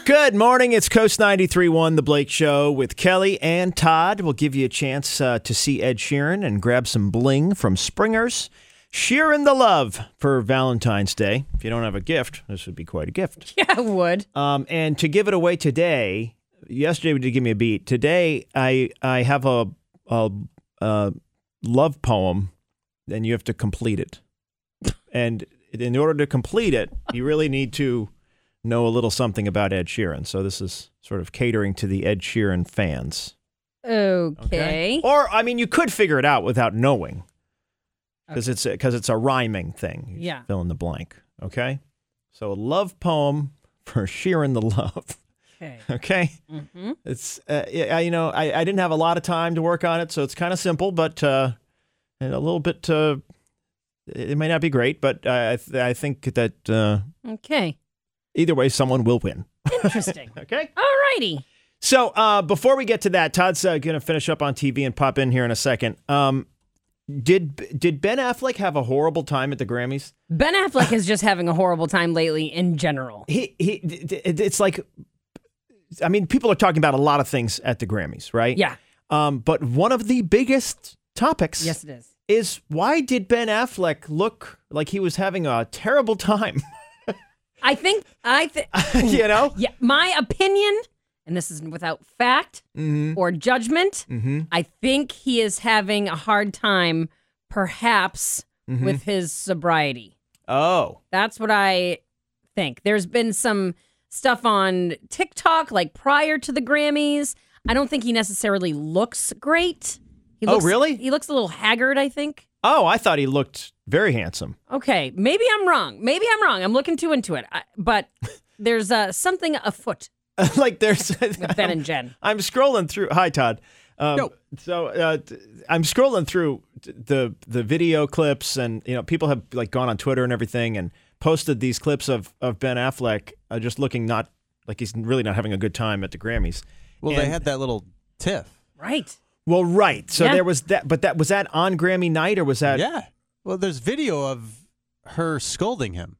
Good morning. It's Coast 93.1, The Blake Show with Kelly and Todd. We'll give you a chance to see Ed Sheeran and grab some bling from Springer's. Sheeran the Love for Valentine's Day. If you don't have a gift, this would be quite a gift. Yeah, it would. And to give it away today, yesterday did give me a beat. Today, I have a love poem, and you have to complete it. And in order to complete it, you really need to know a little something about Ed Sheeran. So this is sort of catering to the Ed Sheeran fans. Okay. Or, I mean, you could figure it out without knowing. Because it's a rhyming thing. You Yeah. fill in the blank. Okay? So a love poem for Sheeran the Love. Okay. Okay? Mm-hmm. It's, I didn't have a lot of time to work on it, so it's kind of simple, but and a little bit, it might not be great, but I think that Okay. either way, someone will win. Interesting. Okay? All righty. So before we get to that, Todd's going to finish up on TV and pop in here in a second. Did Ben Affleck have a horrible time at the Grammys? Ben Affleck is just having a horrible time lately in general. It's like, I mean, people are talking about a lot of things at the Grammys, right? Yeah. But one of the biggest topics Yes, it is why did Ben Affleck look like he was having a terrible time? I think, You know? yeah, my opinion, and this is without fact or judgment, I think he is having a hard time, perhaps, with his sobriety. Oh. That's what I think. There's been some stuff on TikTok, like prior to the Grammys. I don't think he necessarily looks great. Really? He looks a little haggard, I think. Oh, I thought he looked very handsome. Okay, maybe I'm wrong. I'm looking too into it. But there's something afoot Like there's with Ben and Jen. I'm scrolling through. Hi, Todd. So I'm scrolling through the video clips, and people have like gone on Twitter and everything and posted these clips of Ben Affleck just looking not like he's really not having a good time at the Grammys. Well, they had that little tiff. Right. Well, right. So Yeah. there was that, but was that on Grammy night or was that? Yeah. Well, there's video of her scolding him.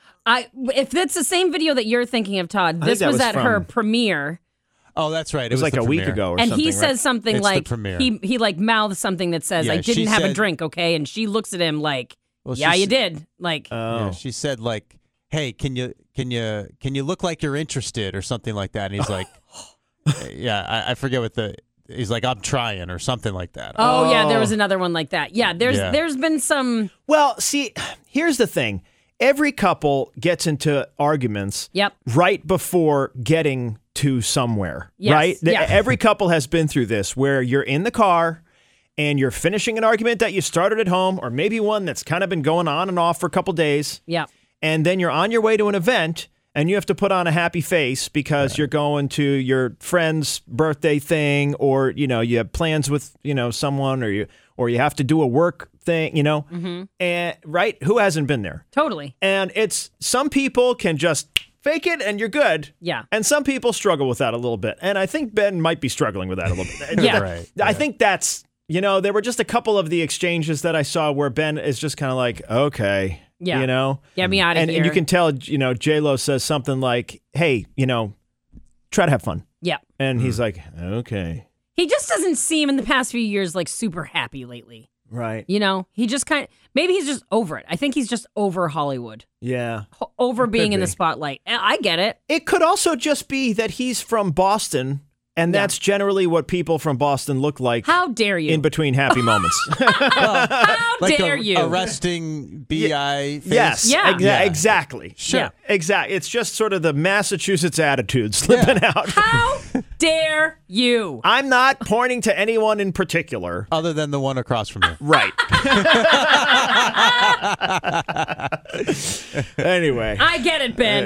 If that's the same video that you're thinking of, Todd, I think this that was was at her from- premiere. Oh, that's right. It was like the a week premiere. ago or And something. he right? says something It's the like premiere. he like mouthed something that says, Yeah, "I she didn't have a said- drink, okay?" And she looks at him like, Well, "Yeah, she you s- did." Like, Yeah, she said like, "Hey, can you look like you're interested or something like that?" And he's like, "Yeah, I forget what the." He's like, "I'm trying" or something like that. oh yeah, there was another one like that. Yeah, there's been some. Well, see, here's the thing. Every couple gets into arguments Yep. right before getting to somewhere, Yes, right? yeah. Every couple has been through this where you're in the car and you're finishing an argument that you started at home, or maybe one that's kind of been going on and off for a couple days. Yeah. And then you're on your way to an event and you have to put on a happy face because you're going to your friend's birthday thing, or, you have plans with, someone, or you have to do a work thing, and right. Who hasn't been there? Totally. And it's some people can just fake it and you're good. Yeah. And some people struggle with that a little bit. And I think Ben might be struggling with that a little bit. Yeah. Right. I think that's, there were just a couple of the exchanges that I saw where Ben is just kind of like, okay, Yeah. Get me out of and here. you can tell, J-Lo says something like, hey, try to have fun. Yeah. And he's like, okay. He just doesn't seem in the past few years like super happy lately. Right. He just maybe he's just over it. I think he's just over Hollywood, Yeah. over being in the be. spotlight. And I get it. It could also just be that he's from Boston, and that's generally what people from Boston look like How dare you? in between happy moments. How Like dare you? arresting bi face. Yes. Yeah. Exactly. Sure. Yeah. Exactly. It's just sort of the Massachusetts attitude slipping out. How dare you? I'm not pointing to anyone in particular. Other than the one across from you. Right. Anyway. I get it, Ben.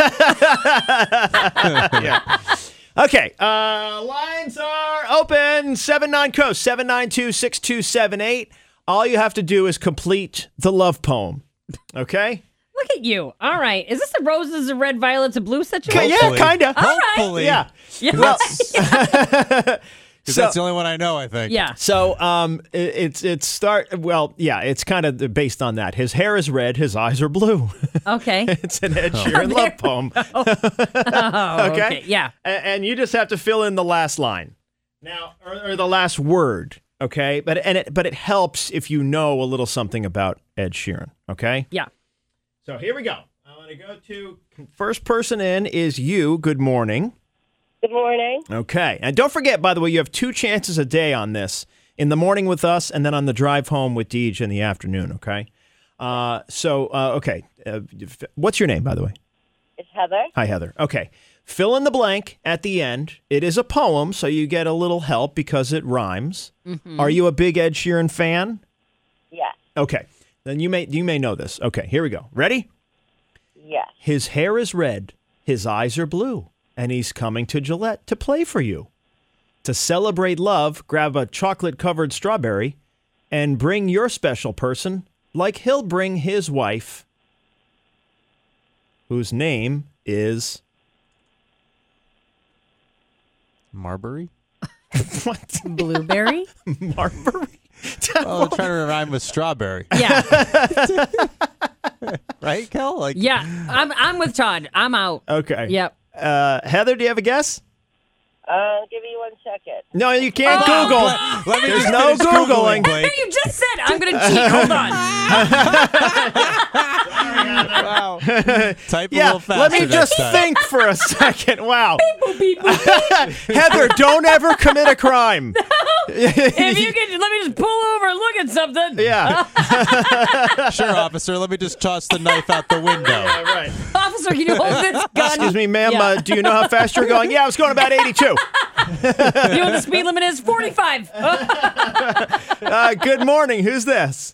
Yeah. Okay. Lines are open. 79 Coast, 792-6278. All you have to do is complete the love poem. Okay? Look at you. All right. Is this a roses, a red, violets, a blue situation? Yeah, kind of. Hopefully. Yeah. Yeah. Well, Because that's the only one I know, I think. Yeah. So it's kind of based on that. His hair is red, his eyes are blue. Okay. It's an Ed Sheeran love poem. Okay. Yeah. And you just have to fill in the last line now, or the last word. Okay, but it helps if you know a little something about Ed Sheeran. Okay. Yeah. So here we go. I want to go to first person in is you. Good morning. Good morning. Okay. And don't forget, by the way, you have 2 chances a day on this. In the morning with us and then on the drive home with Deej in the afternoon, okay? Okay. What's your name, by the way? It's Heather. Hi, Heather. Okay. Fill in the blank at the end. It is a poem, so you get a little help because it rhymes. Mm-hmm. Are you a big Ed Sheeran fan? Yes. Okay. Then you may know this. Okay, here we go. Ready? Yes. His hair is red. His eyes are blue. And he's coming to Gillette to play for you. To celebrate love, grab a chocolate-covered strawberry and bring your special person like he'll bring his wife, whose name is... Marbury? What? Blueberry? Marbury? Oh, trying to rhyme with strawberry. Yeah. Right, Kel? Yeah. I'm with Todd. I'm out. Okay. Yep. Heather, do you have a guess? Give me 1 second. No, you can't Google. There's no Googling. No, you just said I'm going to cheat. Hold on. Wow. Type a Yeah, little faster. let me just next time. think for a second. Wow. Beep, boop, beep. Heather, don't ever commit a crime. If you can, let me just pull over and look at something. Yeah. Sure, officer. Let me just toss the knife out the window. Yeah, right. Officer, can you hold this gun? Excuse me, ma'am. Yeah. Do you know how fast you're going? Yeah, I was going about 82. You know what the speed limit is? 45. Good morning. Who's this?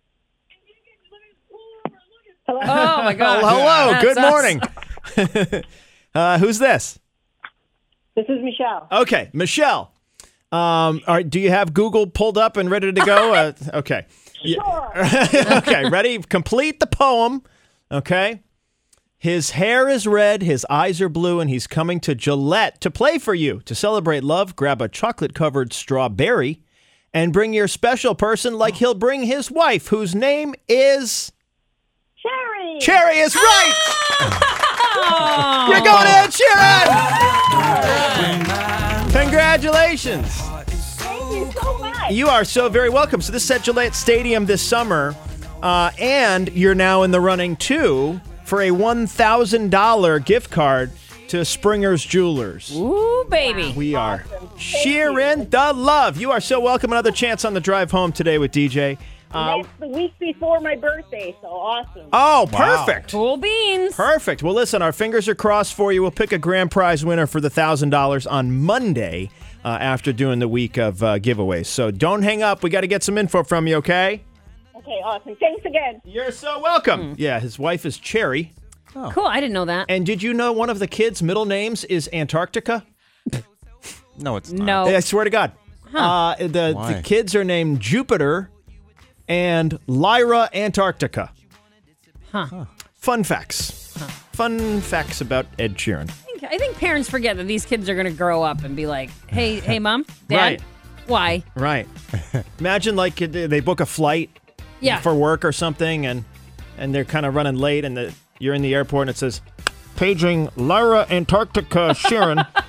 Hello. Oh, my God. Hello. That's Good us. morning. Who's this? This is Michelle. Okay, Michelle. All right. Do you have Google pulled up and ready to go? Okay. Sure. Okay. Ready? Complete the poem. Okay. His hair is red, his eyes are blue, and he's coming to Gillette to play for you. To celebrate love, grab a chocolate-covered strawberry and bring your special person like he'll bring his wife, whose name is... Cherry. Cherry is right! Oh. You're going to Ed Sheeran! Congratulations! Thank you so much. You are so very welcome. So this is at Gillette Stadium this summer, and you're now in the running, too, for a $1,000 gift card to Springer's Jewelers. Ooh, baby. We are cheering the love. You are so welcome. Another chance on the drive home today with DJ. That's the week before my birthday, so awesome. Oh, perfect. Cool beans. Perfect. Well, listen, our fingers are crossed for you. We'll pick a grand prize winner for the $1,000 on Monday after doing the week of giveaways. So don't hang up. We got to get some info from you, okay? Okay, awesome. Thanks again. You're so welcome. Yeah, his wife is Cherry. Oh. Cool. I didn't know that. And did you know one of the kids' middle names is Antarctica? No, it's not. No. I swear to God. The kids are named Jupiter and Lyra Antarctica. Huh. Fun facts. Fun facts about Ed Sheeran. I think parents forget that these kids are going to grow up and be like, hey, Mom, Dad, Right. Why? Right. Imagine like they book a flight Yeah. for work or something and they're kind of running late and you're in the airport and it says, paging Lyra Antarctica Sheeran.